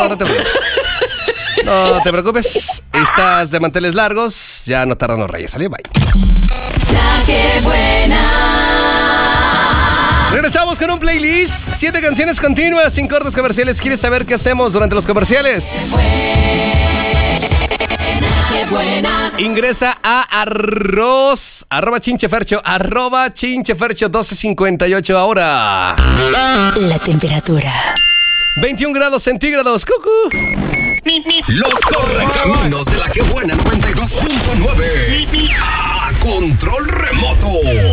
no te preocupes. No te preocupes. Estás de manteles largos. Ya no tardan los reyes. Salió, bye. La que buena. Regresamos con un playlist. 7 canciones continuas, sin cortes comerciales. ¿Quieres saber qué hacemos durante los comerciales? Qué buena. Ingresa a arroba chinchefercho 1258 ahora. La temperatura. 21 grados centígrados. ¡Cucú! Los correcaminos de la que buena 92.9. A control remoto.